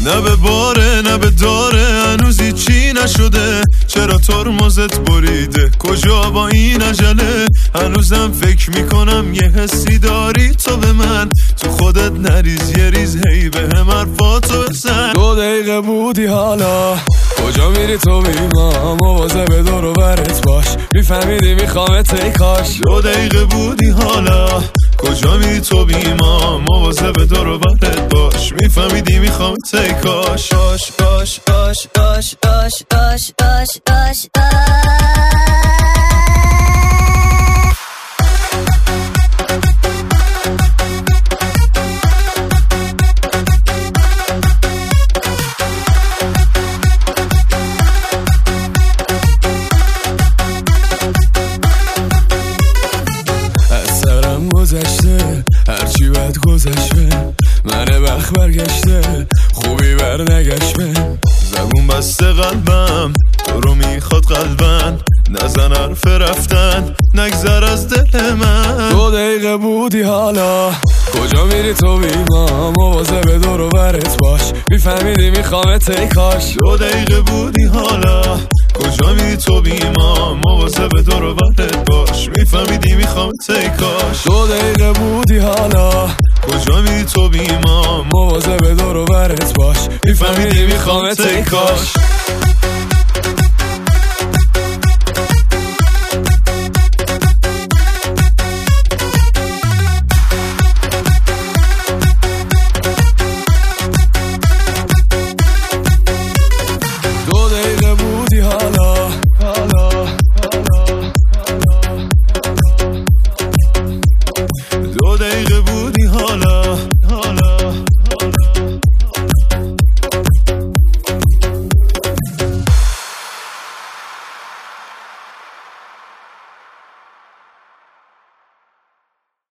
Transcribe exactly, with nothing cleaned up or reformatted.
نه به باره نه به داره هنوزی چی نشده، چرا ترمزت بریده کجا با این عجله؟ هنوزم فکر میکنم یه حسی داری تو به من، تو خودت نریز یه ریز هی به هم حرفاتو بزن. دو دقیقه بودی حالا کجا میری تو بیما، مواظب دور و برت باش میفهمیدی میخوامت ای کاش. دو دقیقه بودی حالا کجا میری تو بیما، مواظب دور و برت باش میفهمیدی میخوامت ای کاش. آش آش آش آش آش آش آش آش گذشته هرچی بد گذشته، من وقت برگشته خوبی بر نگشته. زبون بسته قلبم تو رو میخواد قلبن، نزن حرف رفتن نگذر از دل من. دو دقیقه بودی حالا کجا میری تو بیما، مواظب دور و برت باش میفهمیدی میخوامت ای کاش. دو دقیقه بودی حالا کجا میری تو بیما، مواظب دور و برت باش میفهمیدی میخوامت ای کاش. دو دقیقه بودی حالا کجا میری تو بیما، مواظب دور و برت باش میفهمیدی میخوامت ای کاش. دو دقیقه بودی حالا حالا دو دقیقه بودی حالا